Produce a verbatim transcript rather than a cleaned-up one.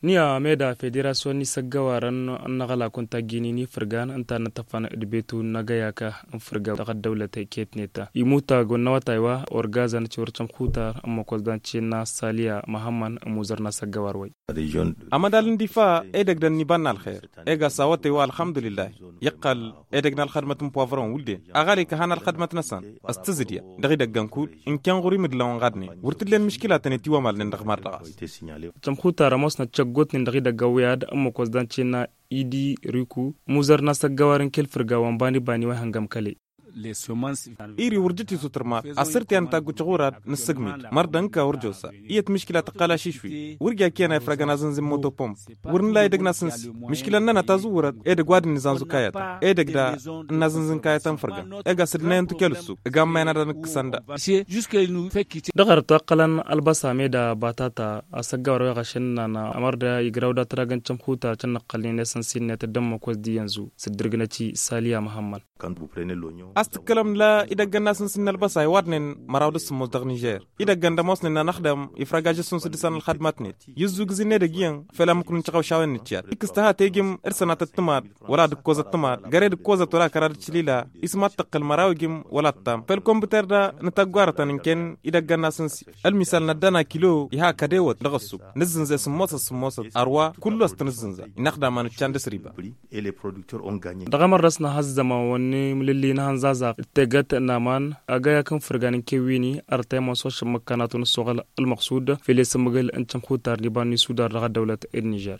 ni a meda federation ni saggawaran annagala kunta gini ni firgan anta na tafana idbetu nagayaka firga ta dawlata ketneta imuta gonna wataywa orgazan churcham khuta amma koldan china salia mahamman muzarna saggawarway amadal difa edek dan ni banal khair ega sawate wa alhamdulillah yaqal edek nal khadmat poivron wulde agali ka hanal khadmat nasan astazdiya dagi dagankul in kan guri midlawn gadni wurtidlen mishkilatani tiwa mal ndak marta cham khuta ramosna got ni ndagi daga wiyad amma ko zdan china idi riku muzar na saggawarin kel firga wan bani bani wa hangam kale iri wurjiti sutrma asirti anta guchgurat nisgmi mardanka wurjosa iyat mishkila taqala shishwi wurga kena fragana zanzim moto pomp wurn la edegna sins mishkila nana tazurat edeg wad nizan zukayata edeg da nazanzin kayatan farga ega sidnayn tukelsu ega mayna dan ksanda dagar taqalan albasa meda batata asaggawar wa gashinna na amarda igrawda tragan chamkhuta channa qalin sansin ta damma ko di yanzu sidirgna ci salia muhammad استكلم لا إذا جنا سنسن البصاي وارنن مراود السموز دغ نيجر إذا جنا موسنا نخدم إفراج سنس دسان الخدمات نت يزوج زين دقيقة فلا ممكن نشقو شاون نتيار إكستها تيجم إرسنا التمار ولا دكوزة التمار جريد كوزة ولا كرار تشليلا اسمها تقل مراوجم ولا التام فالكمبيوتر ده نتجارة يمكن إذا جنا سنس المثال ندنا كيلو يها كديوت لغسو نزنز سموس سموس أروا كله استنزنز نخدم عن الشاندس ريبا دغمر رسنا هالزمان وني مللي نهان زازا تجت نامان أجايا كم فرجانين كويني أرتيما صوش مكانات الصغل المقصود في لسه مجال أنتم خوتار لباني سودار لغا دولة النيجر.